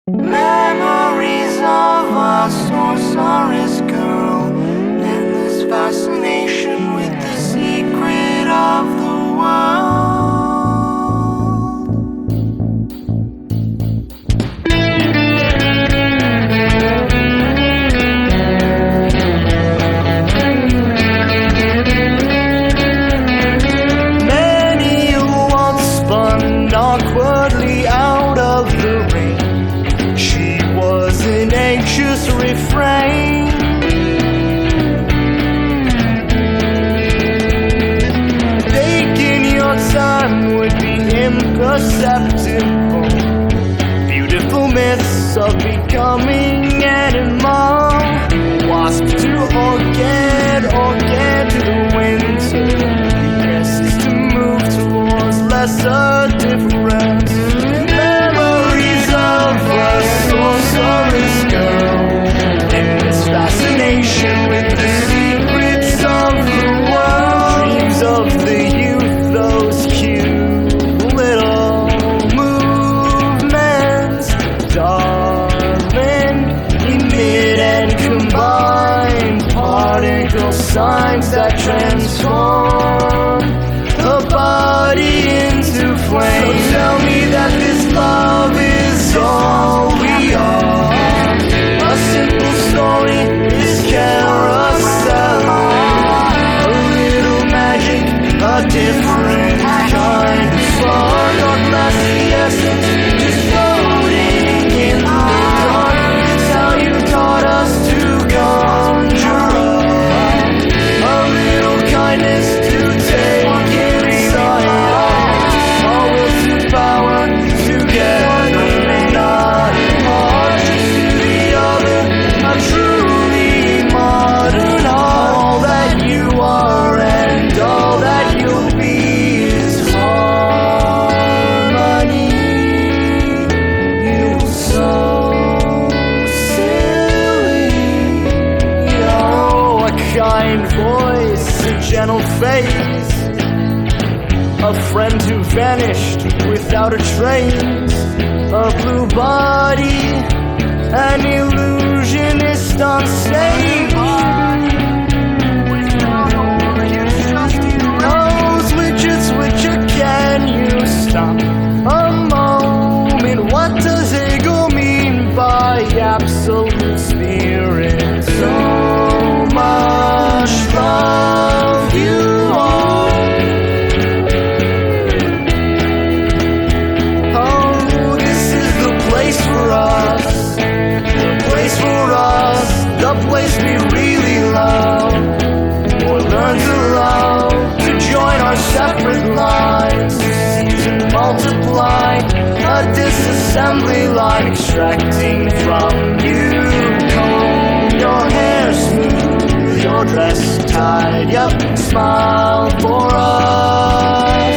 Memories of a sorceress girl and this fascination with the secret of the world. Many once spun awkwardly out of the rain. She was an anxious refrain. Taking your time would be imperceptible. Beautiful myths of becoming animal. Wasp to orchid, orchid to the winter. Yes, to move towards lesser difference. Memories of a sorceress girl and this fascination with the secrets of the world. Dreams of the youth, those cute little movements, darling, emit and combine particle signs that transform the body into flame. So tell me that this love is all we are. A simple story, this carousel. A little magic, a different kind of spark. Not messy essence, just floating in the dark. It's how you taught us to conjure up. A little kindness to take inside. All will to power together, not apart. Just to the other, a truly modern heart. All that you are and all that you'll be is harmony. You're so silly. Oh, a kind voice, a gentle face. A friend who vanished without a trace. A blue body, an illusionist on stage. Knows which can you stop a moment? What does Hegel mean by absolute spirit? So much love you are. Oh, this is the place for us. The place for us. The place we really love. Or learn to love. To join our separate lives. To seize and multiply. A disassembly line extracting from you. Comb your hair smooth. Your dress tied. Yup, smile for us.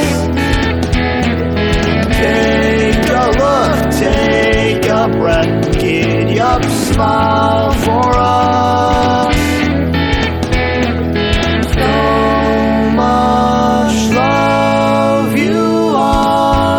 Take a look, take a breath, giddy up, smile for us. So much love you are.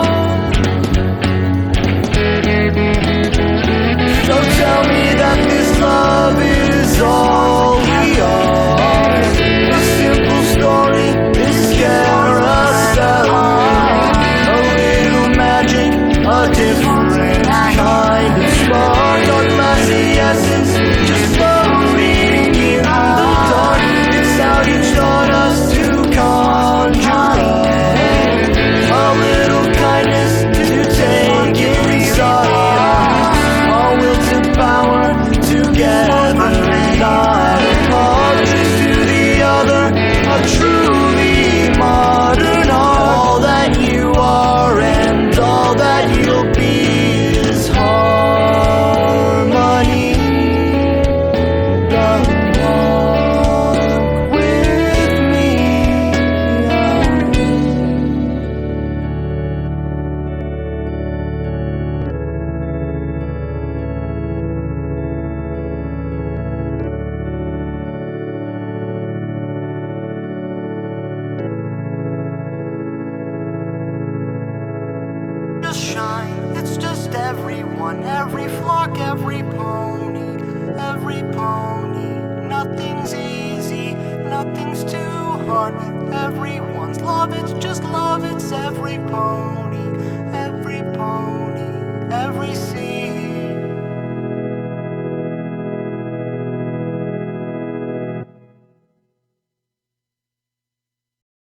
So tell me that this love is all we are. A simple story, this carousel. A little magic, a different kind of spark. Not messy essence, just floating in the dark. It's how you taught us to conjure up. A little kindness to take inside. All will to power together, not apart. Just to the other, a truly modern art. All that you are and all that you'll be it's just everyone, every flock, every pony, every pony. Nothing's easy, nothing's too hard with everyone's love. It's just love, it's every pony.